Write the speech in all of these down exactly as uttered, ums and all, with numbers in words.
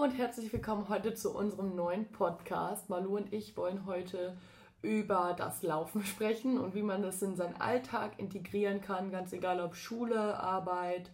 und herzlich willkommen heute zu unserem neuen Podcast. Malu und ich wollen heute über das Laufen sprechen und wie man das in seinen Alltag integrieren kann, ganz egal ob Schule, Arbeit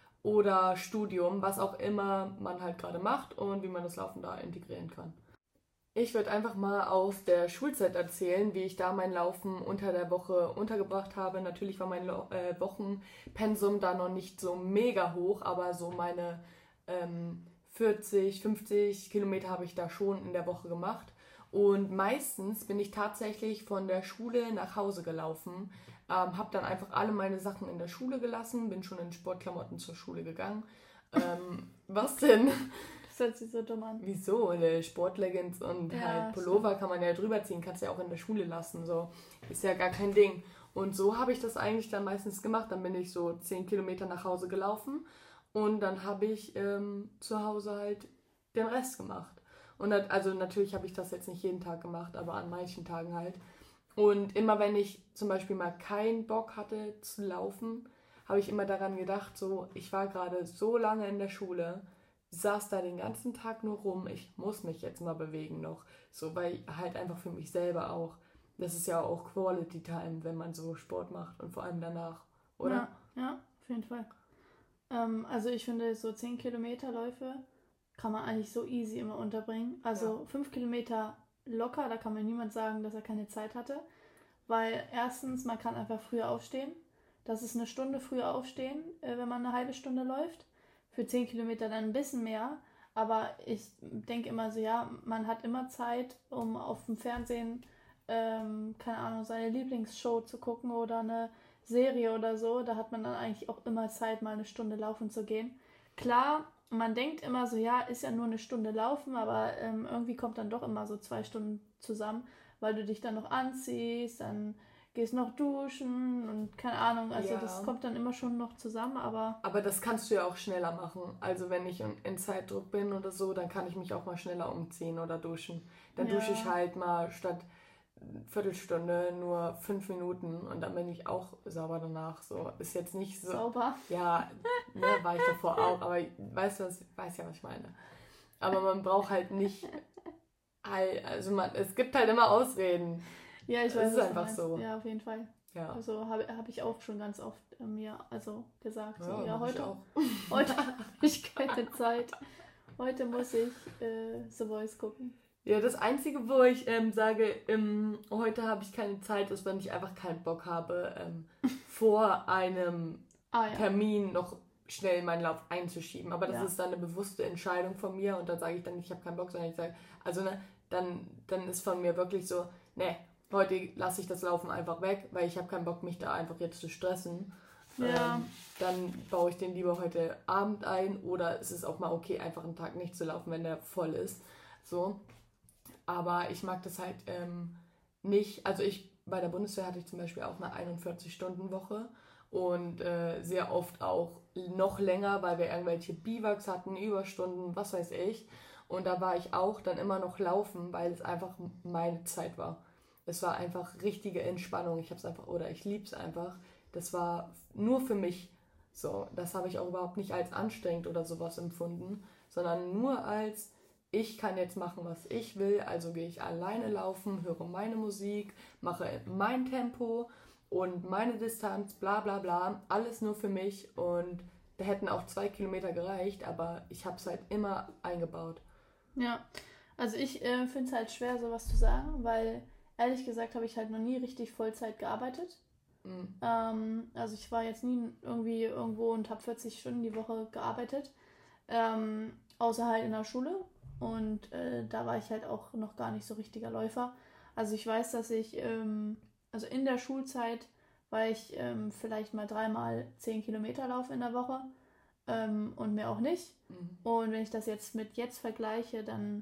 oder Studium, was auch immer man halt gerade macht und wie man das Laufen da integrieren kann. Ich würde einfach mal aus der Schulzeit erzählen, wie ich da mein Laufen unter der Woche untergebracht habe. Natürlich war mein äh, Wochenpensum da noch nicht so mega hoch, aber so meine ähm, vierzig, fünfzig Kilometer habe ich da schon in der Woche gemacht. Und meistens bin ich tatsächlich von der Schule nach Hause gelaufen, ähm, habe dann einfach alle meine Sachen in der Schule gelassen, bin schon in Sportklamotten zur Schule gegangen. Ähm, was denn? Das hört sich so dumm an. Wieso? Sportleggings und Ja, halt Pullover stimmt. kann man ja drüber ziehen, kannst ja auch in der Schule lassen, so. Ist ja gar kein Ding. Und so habe ich das eigentlich dann meistens gemacht. Dann bin ich so zehn Kilometer nach Hause gelaufen und dann habe ich ähm, zu Hause halt den Rest gemacht. Und das, also natürlich habe ich das jetzt nicht jeden Tag gemacht, aber an manchen Tagen halt. Und immer wenn ich zum Beispiel mal keinen Bock hatte zu laufen, habe ich immer daran gedacht, so, ich war gerade so lange in der Schule, saß da den ganzen Tag nur rum, ich muss mich jetzt mal bewegen noch. So, weil halt einfach für mich selber auch, das ist ja auch Quality Time, wenn man so Sport macht und vor allem danach, oder? Ja, ja, auf jeden Fall. Ähm, also ich finde, so zehn Kilometer Läufe kann man eigentlich so easy immer unterbringen. Also Ja. fünf Kilometer locker, da kann mir niemand sagen, dass er keine Zeit hatte. Weil erstens, man kann einfach früher aufstehen. Das ist eine Stunde früher aufstehen, äh, wenn man eine halbe Stunde läuft. Für zehn Kilometer dann ein bisschen mehr. Aber ich denke immer so, ja, man hat immer Zeit, um auf dem Fernsehen, ähm, keine Ahnung, seine Lieblingsshow zu gucken oder eine Serie oder so. Da hat man dann eigentlich auch immer Zeit, mal eine Stunde laufen zu gehen. Klar, man denkt immer so, ja, ist ja nur eine Stunde laufen, aber ähm, irgendwie kommt dann doch immer so zwei Stunden zusammen, weil du dich dann noch anziehst, dann gehst noch duschen und keine Ahnung, also Ja. das kommt dann immer schon noch zusammen, aber Aber das kannst du ja auch schneller machen. Also wenn ich in, in Zeitdruck bin oder so, dann kann ich mich auch mal schneller umziehen oder duschen. Dann Ja. dusche ich halt mal statt Viertelstunde nur fünf Minuten und dann bin ich auch sauber danach. So ist jetzt nicht so. sauber. Ja, ne, war ich davor auch, aber weißt du, was, weiß ja, was ich meine. Aber man braucht halt nicht, halt- also man, es gibt halt immer Ausreden. Ja, ich Es weiß, ist was du einfach meinst. so. Ja, auf jeden Fall. Ja, Also habe hab ich auch schon ganz oft äh, mir also gesagt, so, ja, ja, mach ich heute, auch. heute habe ich keine Zeit. Heute muss ich äh, The Voice gucken. Ja, das Einzige, wo ich ähm, sage, ähm, heute habe ich keine Zeit, ist, wenn ich einfach keinen Bock habe, ähm, vor einem Ah ja. Termin noch schnell meinen Lauf einzuschieben. Aber das Ja. ist dann eine bewusste Entscheidung von mir und dann sage ich dann, ich habe keinen Bock, sondern ich sage, also ne, dann, dann ist von mir wirklich so, ne, heute lasse ich das Laufen einfach weg, weil ich habe keinen Bock, mich da einfach jetzt zu stressen. Ja. Ähm, dann baue ich den lieber heute Abend ein oder es ist auch mal okay, einfach einen Tag nicht zu laufen, wenn der voll ist. So. Aber ich mag das halt ähm, nicht, also ich, bei der Bundeswehr hatte ich zum Beispiel auch eine einundvierzig-Stunden-Woche und äh, sehr oft auch noch länger, weil wir irgendwelche Biwaks hatten, Überstunden, was weiß ich. Und da war ich auch dann immer noch laufen, weil es einfach meine Zeit war. Es war einfach richtige Entspannung. Ich habe es einfach, oder ich liebe es einfach. Das war nur für mich so. Das habe ich auch überhaupt nicht als anstrengend oder sowas empfunden, sondern nur als ich kann jetzt machen, was ich will, also gehe ich alleine laufen, höre meine Musik, mache mein Tempo und meine Distanz, bla bla bla, alles nur für mich und da hätten auch zwei Kilometer gereicht, aber ich habe es halt immer eingebaut. Ja, also ich äh, finde es halt schwer, sowas zu sagen, weil ehrlich gesagt habe ich halt noch nie richtig Vollzeit gearbeitet. Mhm. Ähm, also ich war jetzt nie irgendwie irgendwo und habe vierzig Stunden die Woche gearbeitet, ähm, außer halt in der Schule. Und äh, da war ich halt auch noch gar nicht so richtiger Läufer. Also ich weiß, dass ich, ähm, also in der Schulzeit war ich ähm, vielleicht mal dreimal zehn Kilometer laufe in der Woche ähm, und mehr auch nicht. Mhm. Und wenn ich das jetzt mit jetzt vergleiche, dann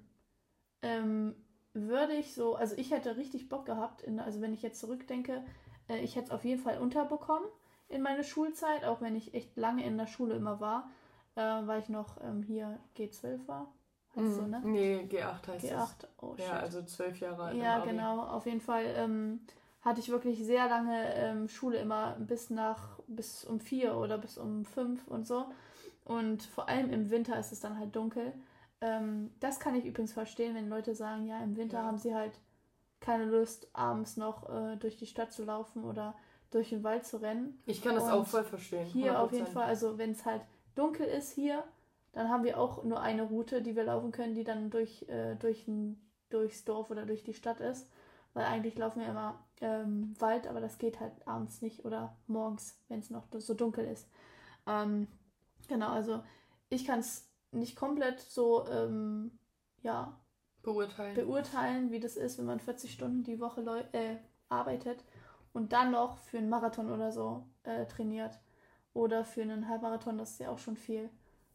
ähm, würde ich so, also ich hätte richtig Bock gehabt, in, also wenn ich jetzt zurückdenke, äh, ich hätte es auf jeden Fall unterbekommen in meine Schulzeit, auch wenn ich echt lange in der Schule immer war, äh, weil ich noch ähm, hier G zwölf war. Heißt so, ne? Nee, G acht heißt G das. acht, oh shit. Ja, also zwölf Jahre alt. Ja, im Abi. genau. Auf jeden Fall ähm, hatte ich wirklich sehr lange ähm, Schule immer bis nach, bis um vier oder bis um fünf und so. Und vor allem im Winter ist es dann halt dunkel. Ähm, das kann ich übrigens verstehen, wenn Leute sagen, ja, im Winter Ja. haben sie halt keine Lust, abends noch äh, durch die Stadt zu laufen oder durch den Wald zu rennen. Ich kann das Und auch voll verstehen. Hier auf jeden hundert Prozent. Fall, also wenn es halt dunkel ist hier, dann haben wir auch nur eine Route, die wir laufen können, die dann durch, äh, durch ein, durchs Dorf oder durch die Stadt ist. Weil eigentlich laufen wir immer ähm, Wald, aber das geht halt abends nicht oder morgens, wenn es noch so dunkel ist. Ähm, genau, also ich kann es nicht komplett so ähm, ja, Beurteilen. beurteilen, wie das ist, wenn man vierzig Stunden die Woche leu- äh, arbeitet und dann noch für einen Marathon oder so äh, trainiert. Oder für einen Halbmarathon, das ist ja auch schon viel.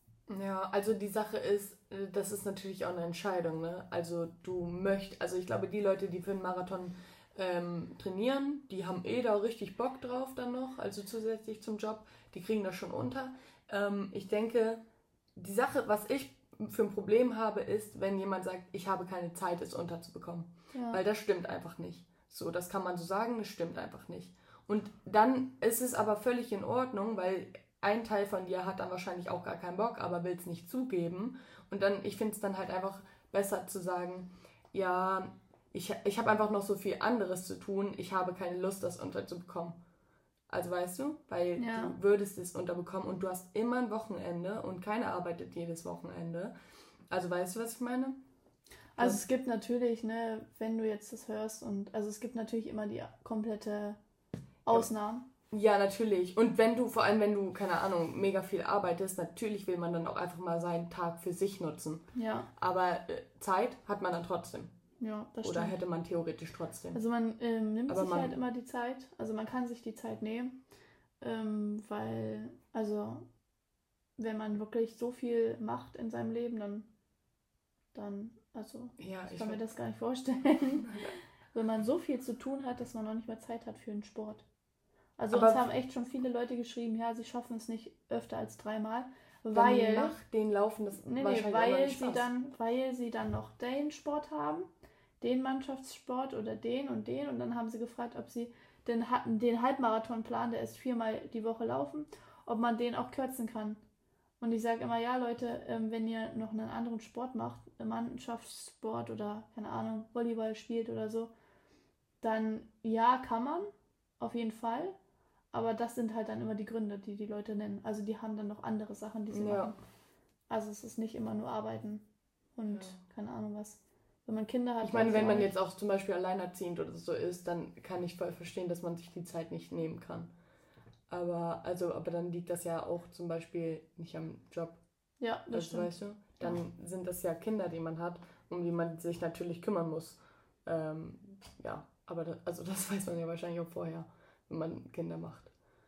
Ja, also die Sache ist, äh, das ist natürlich auch eine Entscheidung, ne? Also du möchtest, also ich glaube, die Leute, die für einen Marathon ähm, trainieren, die haben eh da richtig Bock drauf dann noch, also zusätzlich zum Job, die kriegen das schon unter. Ähm, ich denke, die Sache, was ich für ein Problem habe, ist, wenn jemand sagt, ich habe keine Zeit, es unterzubekommen. Ja. Weil das stimmt einfach nicht. So, das kann man so sagen, das stimmt einfach nicht. Und dann ist es aber völlig in Ordnung, weil ein Teil von dir hat dann wahrscheinlich auch gar keinen Bock, aber will es nicht zugeben. Und dann, ich finde es dann halt einfach besser zu sagen, ja, ich, ich habe einfach noch so viel anderes zu tun, ich habe keine Lust, das unterzubekommen. Also weißt du, weil Ja. du würdest es unterbekommen und du hast immer ein Wochenende und keiner arbeitet jedes Wochenende. Also weißt du, was ich meine? Also es gibt natürlich, ne, wenn du jetzt das hörst und also es gibt natürlich immer die komplette Ausnahmen. Ja, natürlich. Und wenn du, vor allem wenn du, keine Ahnung, mega viel arbeitest, natürlich will man dann auch einfach mal seinen Tag für sich nutzen. Ja, Aber äh, Zeit hat man dann trotzdem. ja, das Oder stimmt. hätte man theoretisch trotzdem. Also man ähm, nimmt Aber sich man- halt immer die Zeit. Also man kann sich die Zeit nehmen, ähm, weil, also wenn man wirklich so viel macht in seinem Leben, dann, dann, also Ja, ich ich kann mir weiß. das gar nicht vorstellen, wenn man so viel zu tun hat, dass man noch nicht mehr Zeit hat für den Sport. Also Aber uns haben echt schon viele Leute geschrieben, ja, sie schaffen es nicht öfter als dreimal, Dann weil, macht den Laufen das nee, nee, wahrscheinlich auch noch weil nicht sie Spaß. dann, weil sie dann noch den Sport haben, den Mannschaftssport oder den und den und dann haben sie gefragt, ob sie den, Ha- den Halbmarathonplan, der ist viermal die Woche laufen, ob man den auch kürzen kann. Und ich sage immer, ja Leute, ähm, wenn ihr noch einen anderen Sport macht, Mannschaftssport oder keine Ahnung, Volleyball spielt oder so, dann ja, kann man, auf jeden Fall. Aber das sind halt dann immer die Gründe, die die Leute nennen. Also die haben dann noch andere Sachen, die sie Ja. machen. Also es ist nicht immer nur Arbeiten und Ja. keine Ahnung was. Wenn man Kinder hat, Ich meine, weiß ich wenn auch man nicht. jetzt auch zum Beispiel alleinerziehend oder so ist, dann kann ich voll verstehen, dass man sich die Zeit nicht nehmen kann. Aber, also, aber dann liegt das ja auch zum Beispiel nicht am Job. Ja, das Also, stimmt. weißt du? Dann sind das ja Kinder, die man hat, um die man sich natürlich kümmern muss. Ähm, ja, aber das, also das weiß man ja wahrscheinlich auch vorher, wenn man Kinder macht.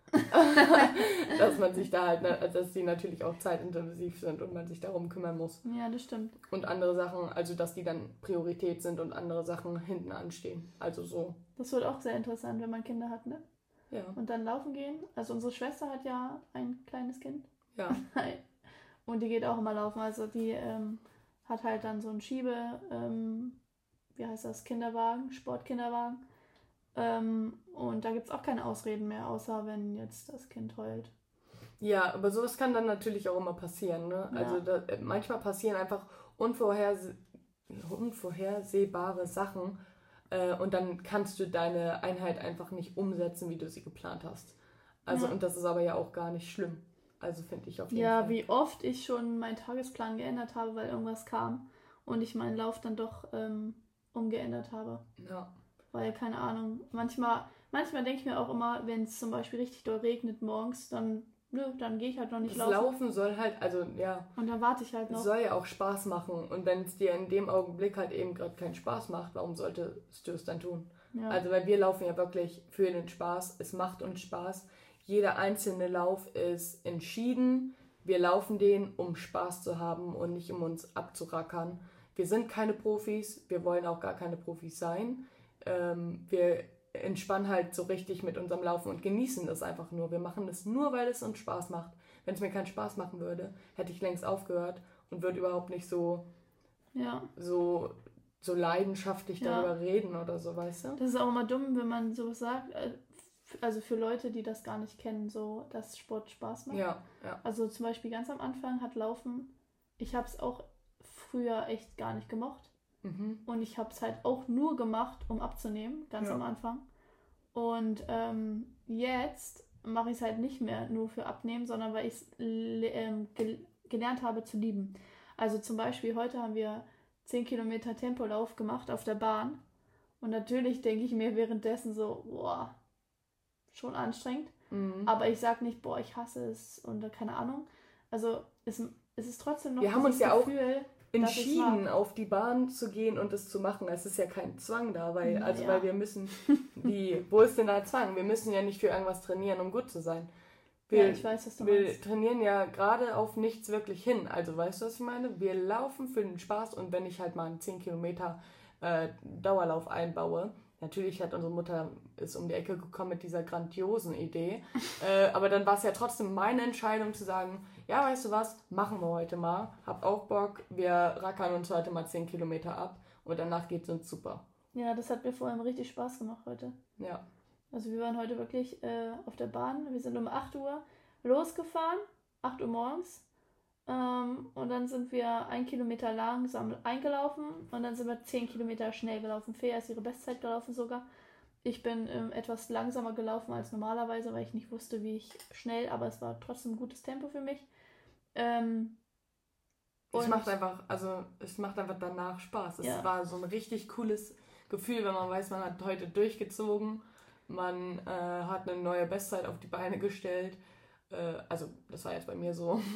Dass man sich da halt, ne, dass die natürlich auch zeitintensiv sind und man sich darum kümmern muss. Ja, das stimmt. Und andere Sachen, also dass die dann Priorität sind und andere Sachen hinten anstehen. Also so, Das wird auch sehr interessant, wenn man Kinder hat, ne? ja. Und dann laufen gehen. Also unsere Schwester hat ja ein kleines Kind. Ja, Und die geht auch immer laufen. Also die ähm, hat halt dann so einen Schiebe, ähm, wie heißt das, Kinderwagen, Sportkinderwagen. Ähm, und da gibt es auch keine Ausreden mehr, außer wenn jetzt das Kind heult. ja, aber sowas kann dann natürlich auch immer passieren. Ne? Ja. Also da, manchmal passieren einfach unvorherse unvorhersehbare Sachen äh, und dann kannst du deine Einheit einfach nicht umsetzen, wie du sie geplant hast. Also Ja. und das ist aber ja auch gar nicht schlimm. Also finde ich auf jeden Ja, Fall. wie oft ich schon meinen Tagesplan geändert habe, weil irgendwas kam und ich meinen Lauf dann doch ähm, umgeändert habe. Ja. Weil, keine Ahnung, manchmal, manchmal denke ich mir auch immer, wenn es zum Beispiel richtig doll regnet morgens, dann, nö, dann gehe ich halt noch nicht Das laufen. Laufen soll halt, also ja, Und dann warte ich halt es noch. soll ja auch Spaß machen. Und wenn es dir in dem Augenblick halt eben gerade keinen Spaß macht, warum solltest du es dann tun? Ja. Also weil wir laufen ja wirklich für den Spaß. Es macht uns Spaß. Jeder einzelne Lauf ist entschieden. Wir laufen den, um Spaß zu haben und nicht um uns abzurackern. Wir sind keine Profis. Wir wollen auch gar keine Profis sein. Ähm, wir entspannen halt so richtig mit unserem Laufen und genießen das einfach nur. Wir machen das nur, weil es uns Spaß macht. Wenn es mir keinen Spaß machen würde, hätte ich längst aufgehört und würde überhaupt nicht so, ja. so, so leidenschaftlich Ja. darüber reden oder so, weißt du? Das ist auch immer dumm, wenn man sowas sagt. äh, f- Also für Leute, die das gar nicht kennen, so, dass Sport Spaß macht. Ja, ja. Also zum Beispiel ganz am Anfang hat Laufen, ich habe es auch früher echt gar nicht gemocht. Mhm. Und ich habe es halt auch nur gemacht, um abzunehmen, ganz Ja. am Anfang. Und ähm, jetzt mache ich es halt nicht mehr nur für Abnehmen, sondern weil ich es ähm, gel gelernt habe zu lieben. Also zum Beispiel heute haben wir zehn Kilometer Tempolauf gemacht auf der Bahn. Und natürlich denke ich mir währenddessen so, boah, schon anstrengend. Mhm. Aber ich sage nicht, boah, ich hasse es und keine Ahnung. Also es, es ist trotzdem noch Wir haben uns ja auch Gefühl, entschieden, auf die Bahn zu gehen und es zu machen. Es ist ja kein Zwang da, weil, Na also ja. weil wir müssen, wie, wo ist denn da Zwang? Wir müssen ja nicht für irgendwas trainieren, um gut zu sein. Wir, ja, ich weiß, was du wir meinst. trainieren ja gerade auf nichts wirklich hin. Also weißt du, was ich meine? Wir laufen für den Spaß und wenn ich halt mal einen zehn Kilometer äh, Dauerlauf einbaue, natürlich hat unsere Mutter ist um die Ecke gekommen mit dieser grandiosen Idee, äh, aber dann war es ja trotzdem meine Entscheidung zu sagen, ja, weißt du was, machen wir heute mal, habt auch Bock, wir rackern uns heute mal zehn Kilometer ab und danach geht es uns super. Ja, das hat mir vor allem richtig Spaß gemacht heute. Ja. Also wir waren heute wirklich äh, auf der Bahn. Wir sind um acht Uhr losgefahren, acht Uhr morgens. Ähm, und dann sind wir ein Kilometer langsam eingelaufen und dann sind wir zehn Kilometer schnell gelaufen. Fea ist ihre Bestzeit gelaufen sogar. Ich bin ähm, etwas langsamer gelaufen als normalerweise, weil ich nicht wusste, wie ich schnell, aber es war trotzdem ein gutes Tempo für mich. Ähm, es macht einfach, also es macht einfach danach Spaß. Es ja. war so ein richtig cooles Gefühl, wenn man weiß, man hat heute durchgezogen, man äh, hat eine neue Bestzeit auf die Beine gestellt. Äh, also das war jetzt bei mir so.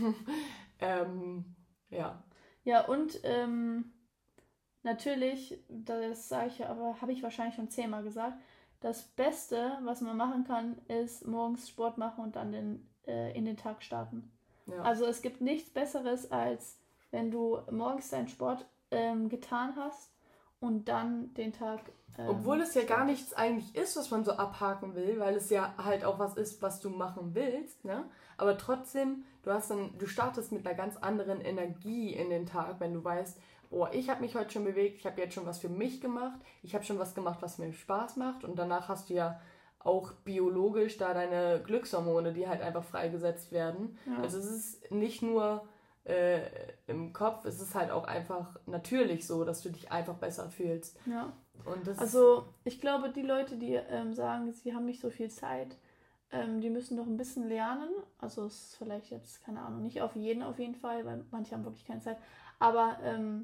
ähm, ja. Ja, und ähm, natürlich, das sage ich aber, habe ich wahrscheinlich schon zehnmal gesagt, das Beste, was man machen kann, ist morgens Sport machen und dann den, äh, in den Tag starten. Ja. Also es gibt nichts Besseres, als wenn du morgens deinen Sport ähm, getan hast und dann den Tag... Ähm, Obwohl es ja gar nichts eigentlich ist, was man so abhaken will, weil es ja halt auch was ist, was du machen willst, ne? Aber trotzdem, du hast dann, du startest mit einer ganz anderen Energie in den Tag, wenn du weißt, boah, ich habe mich heute schon bewegt, ich habe jetzt schon was für mich gemacht, ich habe schon was gemacht, was mir Spaß macht und danach hast du ja auch biologisch da deine Glückshormone, die halt einfach freigesetzt werden. Ja. Also es ist nicht nur äh, im Kopf, es ist halt auch einfach natürlich so, dass du dich einfach besser fühlst. Ja. Und das also ich glaube, die Leute, die ähm, sagen, sie haben nicht so viel Zeit, ähm, die müssen noch ein bisschen lernen. Also es ist vielleicht jetzt, keine Ahnung, nicht auf jeden auf jeden Fall, weil manche haben wirklich keine Zeit. Aber ähm,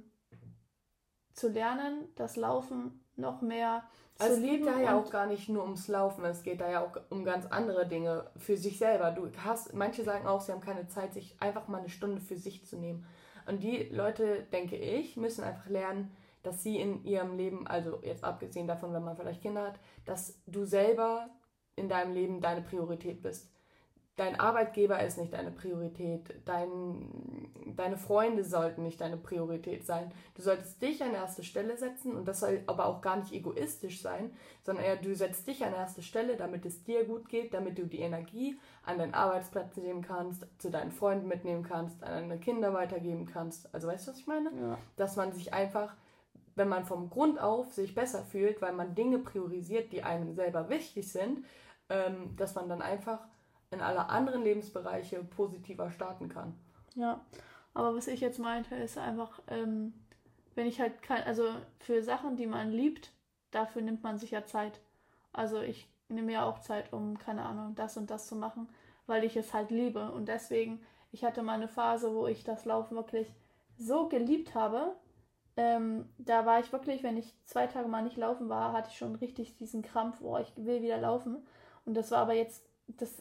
zu lernen, das Laufen noch mehr also zu lieben. Es geht da ja auch gar nicht nur ums Laufen, es geht da ja auch um ganz andere Dinge für sich selber. Du hast, manche sagen auch, sie haben keine Zeit, sich einfach mal eine Stunde für sich zu nehmen. Und die Leute, denke ich, müssen einfach lernen, dass sie in ihrem Leben, also jetzt abgesehen davon, wenn man vielleicht Kinder hat, dass du selber in deinem Leben deine Priorität bist. Dein Arbeitgeber ist nicht deine Priorität, dein, deine Freunde sollten nicht deine Priorität sein. Du solltest dich an erste Stelle setzen und das soll aber auch gar nicht egoistisch sein, sondern eher du setzt dich an erste Stelle, damit es dir gut geht, damit du die Energie an deinen Arbeitsplatz nehmen kannst, zu deinen Freunden mitnehmen kannst, an deine Kinder weitergeben kannst. Also weißt du, was ich meine? Ja. Dass man sich einfach, wenn man vom Grund auf sich besser fühlt, weil man Dinge priorisiert, die einem selber wichtig sind, ähm, dass man dann einfach in alle anderen Lebensbereiche positiver starten kann. Ja, aber was ich jetzt meinte, ist einfach, ähm, wenn ich halt kein, also für Sachen, die man liebt, dafür nimmt man sich ja Zeit. Also ich nehme mir auch Zeit, um, keine Ahnung, das und das zu machen, weil ich es halt liebe. Und deswegen, ich hatte mal eine Phase, wo ich das Laufen wirklich so geliebt habe. Ähm, da war ich wirklich, wenn ich zwei Tage mal nicht laufen war, hatte ich schon richtig diesen Krampf, oh, ich will wieder laufen. Und das war aber jetzt, das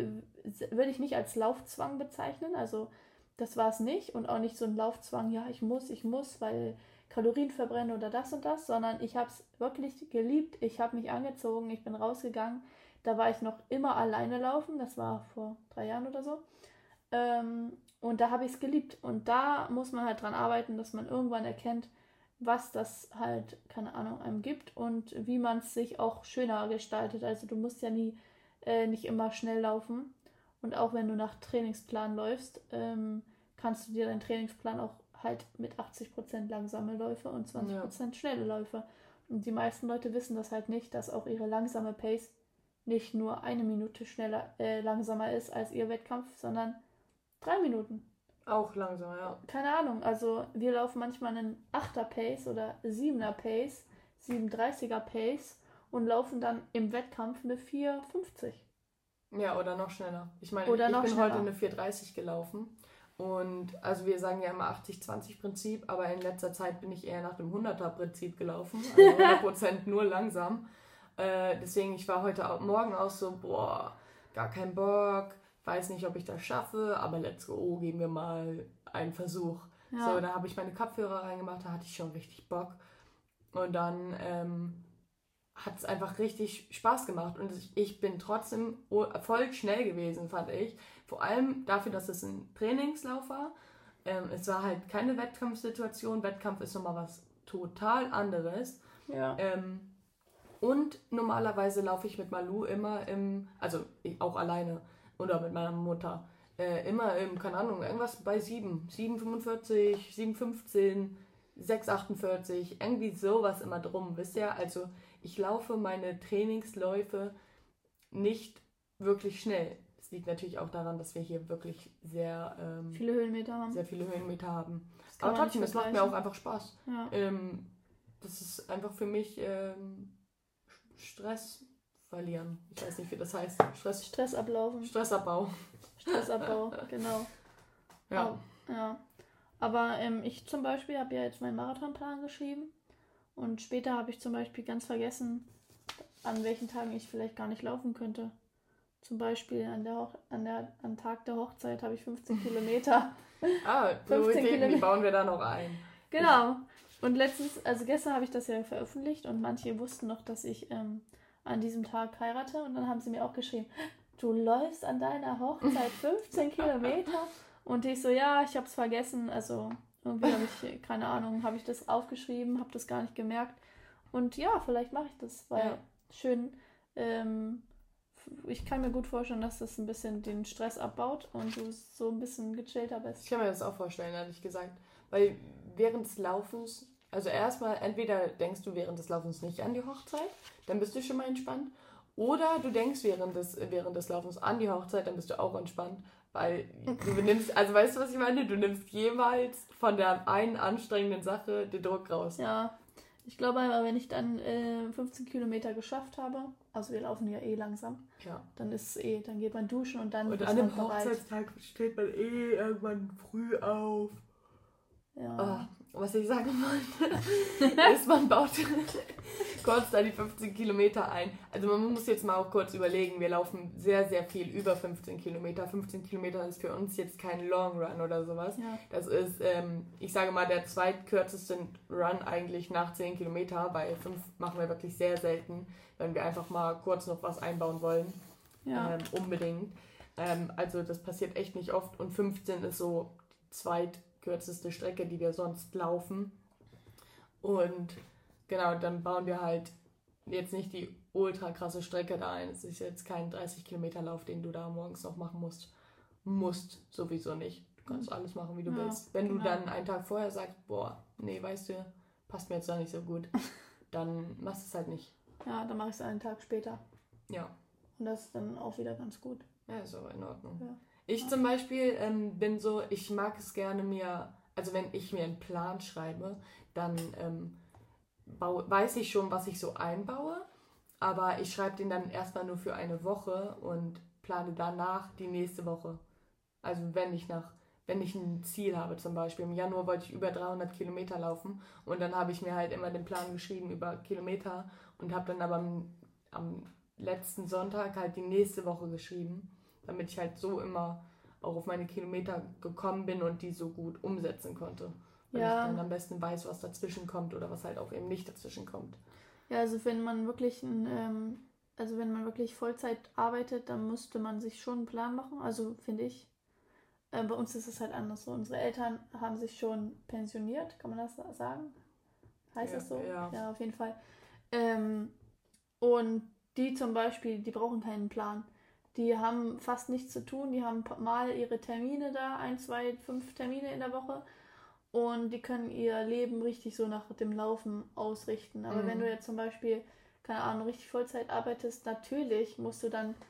würde ich nicht als Laufzwang bezeichnen, also das war es nicht und auch nicht so ein Laufzwang, ja, ich muss, ich muss, weil Kalorien verbrennen oder das und das, sondern ich habe es wirklich geliebt, ich habe mich angezogen, ich bin rausgegangen, da war ich noch immer alleine laufen, das war vor drei Jahren oder so, ähm, und da habe ich es geliebt und da muss man halt dran arbeiten, dass man irgendwann erkennt, was das halt, keine Ahnung, einem gibt und wie man es sich auch schöner gestaltet, also du musst ja nie Äh, nicht immer schnell laufen. Und auch wenn du nach Trainingsplan läufst, ähm, kannst du dir deinen Trainingsplan auch halt mit achtzig Prozent langsame Läufe und zwanzig Prozent ja. schnelle Läufe. Und die meisten Leute wissen das halt nicht, dass auch ihre langsame Pace nicht nur eine Minute schneller, äh, langsamer ist als ihr Wettkampf, sondern drei Minuten. Auch langsam, ja. Keine Ahnung, also wir laufen manchmal einen achter Pace oder siebener Pace, siebenunddreißiger Pace und laufen dann im Wettkampf eine vier fünfzig. Ja, oder noch schneller. Ich meine, Oder ich noch bin schneller. heute eine vier dreißig gelaufen. Und also wir sagen ja immer achtzig zwanzig Prinzip, aber in letzter Zeit bin ich eher nach dem hunderter Prinzip gelaufen. Also hundert Prozent nur langsam. Äh, deswegen, ich war heute auch, morgen auch so, boah, gar kein Bock, weiß nicht, ob ich das schaffe, aber let's go, geben wir mal einen Versuch. Ja. So, da habe ich meine Kopfhörer reingemacht, da hatte ich schon richtig Bock. Und dann ähm, hat es einfach richtig Spaß gemacht. Und ich, ich bin trotzdem o- voll schnell gewesen, fand ich. Vor allem dafür, dass es ein Trainingslauf war. Ähm, es war halt keine Wettkampfsituation. Wettkampf ist nochmal was total anderes. Ja. Ähm, und normalerweise laufe ich mit Malu immer im, also ich auch alleine oder mit meiner Mutter, äh, immer im, keine Ahnung, irgendwas bei sieben, sieben fünfundvierzig, sieben fünfzehn, sechs achtundvierzig, irgendwie sowas immer drum, wisst ihr? Also ich laufe meine Trainingsläufe nicht wirklich schnell. Das liegt natürlich auch daran, dass wir hier wirklich sehr, ähm, Viele Höhenmeter haben. sehr viele Höhenmeter haben. Das kann Aber man nicht trotzdem, es macht mir vergleichen. auch einfach Spaß. Ja. Ähm, das ist einfach für mich ähm, Stress verlieren. Ich weiß nicht, wie das heißt. Stress, Stress ablaufen. Stressabbau. Stressabbau, genau. Ja. Aber, ja. Aber ähm, ich zum Beispiel habe ja jetzt meinen Marathonplan geschrieben und später habe ich zum Beispiel ganz vergessen, an welchen Tagen ich vielleicht gar nicht laufen könnte. Zum Beispiel an der Hoch an der am Tag der Hochzeit habe ich fünfzehn Kilometer. Ah, fünfzehn Prioritäten, die Kilometer. bauen wir da noch ein. Genau. Und letztens, also gestern habe ich das ja veröffentlicht und manche wussten noch, dass ich ähm, an diesem Tag heirate und dann haben sie mir auch geschrieben, du läufst an deiner Hochzeit fünfzehn Kilometer und ich so, ja, ich habe es vergessen, also irgendwie habe ich, keine Ahnung, habe ich das aufgeschrieben, habe das gar nicht gemerkt und ja, vielleicht mache ich das, weil Ja. schön, ähm, ich kann mir gut vorstellen, dass das ein bisschen den Stress abbaut und du so ein bisschen gechillter bist. Ich kann mir das auch vorstellen, ehrlich gesagt. Weil während des Laufens, also erstmal, entweder denkst du während des Laufens nicht an die Hochzeit, dann bist du schon mal entspannt. Oder du denkst während des, während des Laufens an die Hochzeit, dann bist du auch entspannt. Weil du nimmst, also weißt du, was ich meine? Du nimmst jeweils von der einen anstrengenden Sache den Druck raus. Ja, ich glaube aber, wenn ich dann äh, fünfzehn Kilometer geschafft habe, also wir laufen ja eh langsam, Ja. dann ist es eh, dann geht man duschen und dann Und ist an man dem bereit. Hochzeitstag steht man eh irgendwann früh auf. Ja. Ah, was ich sagen wollte, ist, man baut kurz da die fünfzehn Kilometer ein. Also man muss jetzt mal auch kurz überlegen, wir laufen sehr, sehr viel über fünfzehn Kilometer. fünfzehn Kilometer ist für uns jetzt kein Long Run oder sowas. Ja. Das ist, ähm, ich sage mal, der zweitkürzeste Run eigentlich nach zehn Kilometer, weil fünf machen wir wirklich sehr selten, wenn wir einfach mal kurz noch was einbauen wollen. Ja. Ähm, unbedingt. Ähm, also das passiert echt nicht oft und fünfzehn ist so die zweitkürzeste Strecke, die wir sonst laufen. Und genau, dann bauen wir halt jetzt nicht die ultra krasse Strecke da ein. Es ist jetzt kein dreißig Kilometer Lauf, den du da morgens noch machen musst. Musst sowieso nicht. Du kannst alles machen, wie du Ja, willst. Wenn genau. du dann einen Tag vorher sagst, boah, nee, weißt du, passt mir jetzt da nicht so gut, dann machst du es halt nicht. Ja, dann mache ich es einen Tag später. Ja. Und das ist dann auch wieder ganz gut. Ja, ist aber in Ordnung. Ja. Ich zum Beispiel ähm, bin so, ich mag es gerne mir, also wenn ich mir einen Plan schreibe, dann ähm, baue, weiß ich schon, was ich so einbaue, aber ich schreibe den dann erstmal nur für eine Woche und plane danach die nächste Woche. Also wenn ich nach, wenn ich ein Ziel habe zum Beispiel, im Januar wollte ich über dreihundert Kilometer laufen und dann habe ich mir halt immer den Plan geschrieben über Kilometer und habe dann aber am, am letzten Sonntag halt die nächste Woche geschrieben, damit ich halt so immer auch auf meine Kilometer gekommen bin und die so gut umsetzen konnte. Weil Ja. ich dann am besten weiß, was dazwischen kommt oder was halt auch eben nicht dazwischen kommt. Ja, also wenn man wirklich ein, ähm, also wenn man wirklich Vollzeit arbeitet, dann müsste man sich schon einen Plan machen. Also finde ich. Äh, bei uns ist es halt anders so. Unsere Eltern haben sich schon pensioniert, kann man das sagen? Heißt Ja, das so? ja. Ja, auf jeden Fall. Ähm, und die zum Beispiel, die brauchen keinen Plan. Die haben fast nichts zu tun. Die haben mal ihre Termine da, ein, zwei, fünf Termine in der Woche. Und die können ihr Leben richtig so nach dem Laufen ausrichten. Aber Mhm. wenn du jetzt zum Beispiel, keine Ahnung, richtig Vollzeit arbeitest, natürlich musst du dann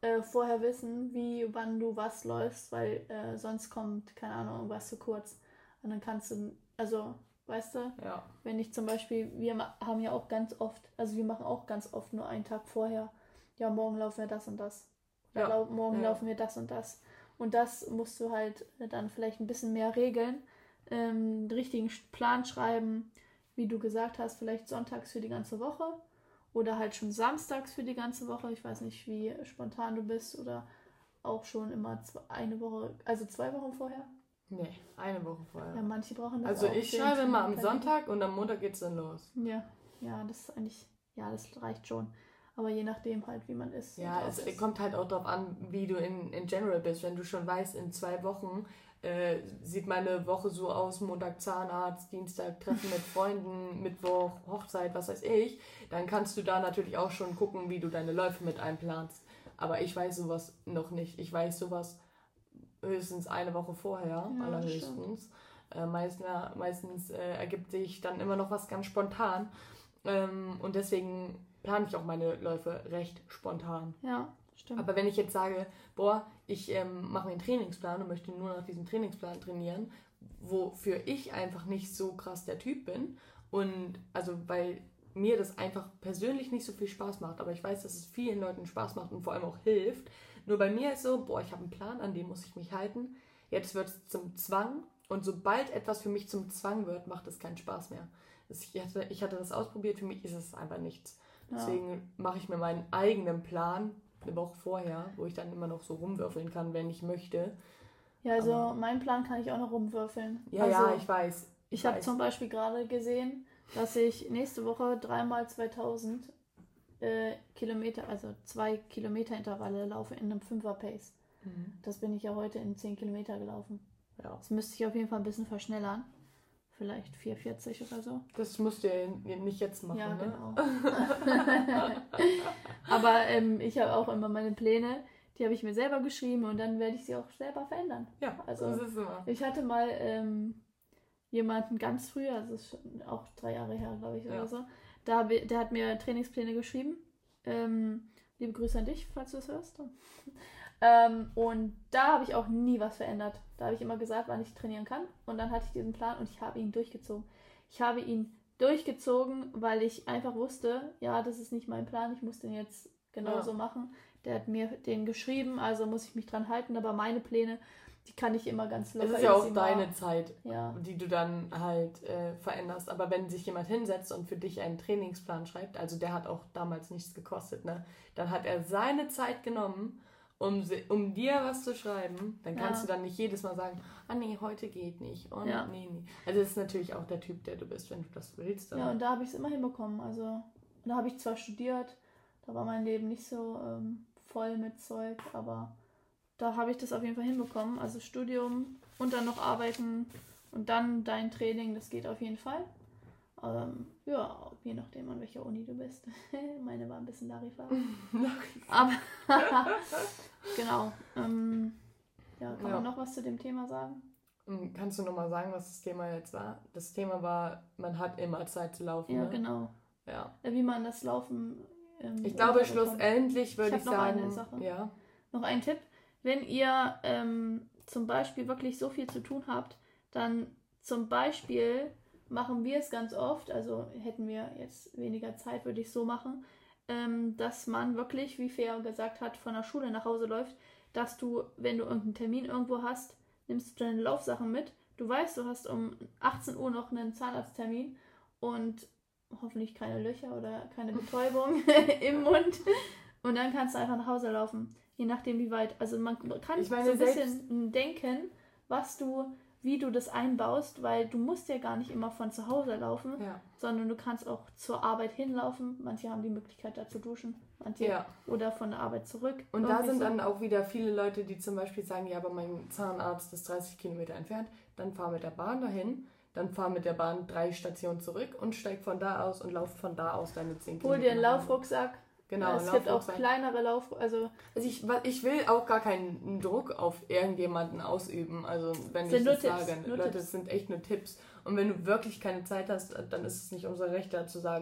äh, vorher wissen, wie, wann du was läufst, weil äh, sonst kommt, keine Ahnung, irgendwas zu kurz. Und dann kannst du, also, weißt du, Ja. wenn ich zum Beispiel, wir ma- haben ja auch ganz oft, also wir machen auch ganz oft nur einen Tag vorher, ja, morgen laufen wir das und das. Oder Ja. lau- morgen Ja. laufen wir das und das. Und das musst du halt dann vielleicht ein bisschen mehr regeln, ähm, den richtigen Sch- Plan schreiben, wie du gesagt hast, vielleicht sonntags für die ganze Woche oder halt schon samstags für die ganze Woche. Ich weiß nicht, wie spontan du bist oder auch schon immer zwei, eine Woche, also zwei Wochen vorher. Nee, eine Woche vorher. Ja, manche brauchen das Also auch. ich für den schreibe immer am Training. Sonntag und am Montag geht's dann los. Ja, ja, das ist eigentlich, ja, das reicht schon. Aber je nachdem halt, wie man ist. Ja, und es drauf ist. kommt halt auch darauf an, wie du in, in general bist. Wenn du schon weißt, in zwei Wochen äh, sieht meine Woche so aus, Montag Zahnarzt, Dienstag Treffen mit Freunden, Mittwoch Hochzeit, was weiß ich, dann kannst du da natürlich auch schon gucken, wie du deine Läufe mit einplanst. Aber ich weiß sowas noch nicht. Ich weiß sowas höchstens eine Woche vorher, Ja, allerhöchstens. Äh, meistens meistens äh, ergibt sich dann immer noch was ganz spontan. Ähm, und deswegen plane ich auch meine Läufe recht spontan. Ja, stimmt. Aber wenn ich jetzt sage, boah, ich ähm, mache mir einen Trainingsplan und möchte nur nach diesem Trainingsplan trainieren, wofür ich einfach nicht so krass der Typ bin und also weil mir das einfach persönlich nicht so viel Spaß macht, aber ich weiß, dass es vielen Leuten Spaß macht und vor allem auch hilft. Nur bei mir ist so, boah, ich habe einen Plan, an dem muss ich mich halten. Jetzt wird es zum Zwang und sobald etwas für mich zum Zwang wird, macht es keinen Spaß mehr. Ich hatte, ich hatte das ausprobiert, für mich ist es einfach nichts. Ja. Deswegen mache ich mir meinen eigenen Plan eine Woche vorher, wo ich dann immer noch so rumwürfeln kann, wenn ich möchte. Ja, also Aber- meinen Plan kann ich auch noch rumwürfeln. Ja, also, ja, ich weiß. Ich habe weiß. zum Beispiel gerade gesehen, dass ich nächste Woche dreimal zweitausend äh, Kilometer, also zwei Kilometer Intervalle laufe in einem Fünfer-Pace. Mhm. Das bin ich ja heute in zehn Kilometer gelaufen. Ja. Das müsste ich auf jeden Fall ein bisschen verschnellern. Vielleicht vier vierzig oder so. Das musst du ja nicht jetzt machen, Ja, ne? genau. Aber ähm, ich habe auch immer meine Pläne, die habe ich mir selber geschrieben und dann werde ich sie auch selber verändern. Ja, Also, das ist immer. Ich hatte mal ähm, jemanden ganz früh, also das ist schon auch drei Jahre her, glaube ich, Ja. oder so, da, hab ich- der hat mir Trainingspläne geschrieben. Ähm, liebe Grüße an dich, falls du es hörst. ähm, und da habe ich auch nie was verändert. Da habe ich immer gesagt, wann ich trainieren kann. Und dann hatte ich diesen Plan und ich habe ihn durchgezogen. Ich habe ihn durchgezogen, weil ich einfach wusste, ja, das ist nicht mein Plan, ich muss den jetzt genauso Ja. machen. Der hat mir den geschrieben, also muss ich mich dran halten. Aber meine Pläne, die kann ich immer ganz locker Es ist ja auch easy deine machen. Zeit, Ja. die du dann halt äh, veränderst. Aber wenn sich jemand hinsetzt und für dich einen Trainingsplan schreibt, also der hat auch damals nichts gekostet, ne? Dann hat er seine Zeit genommen, um, si- um dir was zu schreiben. Dann kannst Ja. du dann nicht jedes Mal sagen, ah nee, heute geht nicht. Und Ja. nee, nee. Also das ist natürlich auch der Typ, der du bist, wenn du das willst. Dann Ja, und da habe ich es immer hinbekommen. Also, da habe ich zwar studiert, da war mein Leben nicht so ähm, voll mit Zeug, aber da habe ich das auf jeden Fall hinbekommen. Also Studium und dann noch arbeiten und dann dein Training, das geht auf jeden Fall. Ähm, ja, je nachdem, an welcher Uni du bist. Meine war ein bisschen Larifar. Aber genau. Ähm, ja, kann Ja. man noch was zu dem Thema sagen? Ähm, Kannst du nochmal sagen, was das Thema jetzt war? Das Thema war, man hat immer Zeit zu laufen. Ja, ne? genau. Ja. Wie man das Laufen. Ähm, Ich glaube, unterbekommt. schlussendlich würde Ich ich, hab noch eine sagen, Sache. ja. Noch ein Tipp. Wenn ihr ähm, zum Beispiel wirklich so viel zu tun habt, dann zum Beispiel machen wir es ganz oft, also hätten wir jetzt weniger Zeit, würde ich so machen, ähm, dass man wirklich, wie Fea gesagt hat, von der Schule nach Hause läuft, dass du, wenn du irgendeinen Termin irgendwo hast, nimmst du deine Laufsachen mit. Du weißt, du hast um achtzehn Uhr noch einen Zahnarzttermin und hoffentlich keine Löcher oder keine Betäubung im Mund. Und dann kannst du einfach nach Hause laufen. Je nachdem, wie weit. Also man kann Ich meine, so ein selbst- bisschen denken, was du, wie du das einbaust, weil du musst ja gar nicht immer von zu Hause laufen, Ja. sondern du kannst auch zur Arbeit hinlaufen. Manche haben die Möglichkeit, da zu duschen. Manche Ja. oder von der Arbeit zurück. Und da Irgendwie sind so. dann auch wieder viele Leute, die zum Beispiel sagen, ja, aber mein Zahnarzt ist dreißig Kilometer entfernt, dann fahr mit der Bahn dahin, dann fahr mit der Bahn drei Stationen zurück und steig von da aus und lauf von da aus deine zehn Hol Kilometer. dir einen nach Hause. Laufrucksack. Genau, Ja, es gibt auch Laufrucksack. kleinere Lauf... Also Also ich, wa- ich will auch gar keinen Druck auf irgendjemanden ausüben. Also wenn Sind ich nur das Tipps, sage, nur Leute, Tipps. es sind echt nur Tipps. Und wenn du wirklich keine Zeit hast, dann ist es nicht unser Recht, da zu sagen,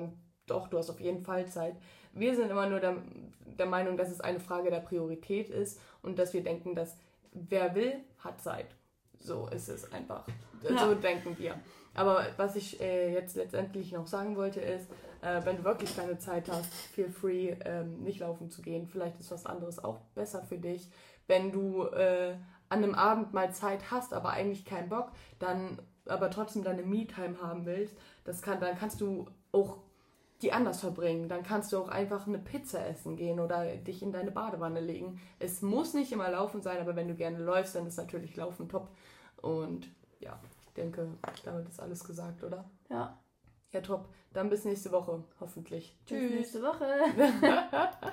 doch, du hast auf jeden Fall Zeit. Wir sind immer nur der, der Meinung, dass es eine Frage der Priorität ist und dass wir denken, dass wer will, hat Zeit. So ist es einfach. Ja. So denken wir. Aber was ich äh, jetzt letztendlich noch sagen wollte ist, äh, wenn du wirklich keine Zeit hast, feel free, ähm, nicht laufen zu gehen. Vielleicht ist was anderes auch besser für dich. Wenn du äh, an einem Abend mal Zeit hast, aber eigentlich keinen Bock, dann aber trotzdem deine Me-Time haben willst, das kann, dann kannst du auch die anders verbringen. Dann kannst du auch einfach eine Pizza essen gehen oder dich in deine Badewanne legen. Es muss nicht immer Laufen sein, aber wenn du gerne läufst, dann ist natürlich Laufen top. Und ja, ich denke, damit ist alles gesagt, oder? Ja. Ja, top. Dann bis nächste Woche, hoffentlich. Tschüss. Bis nächste Woche.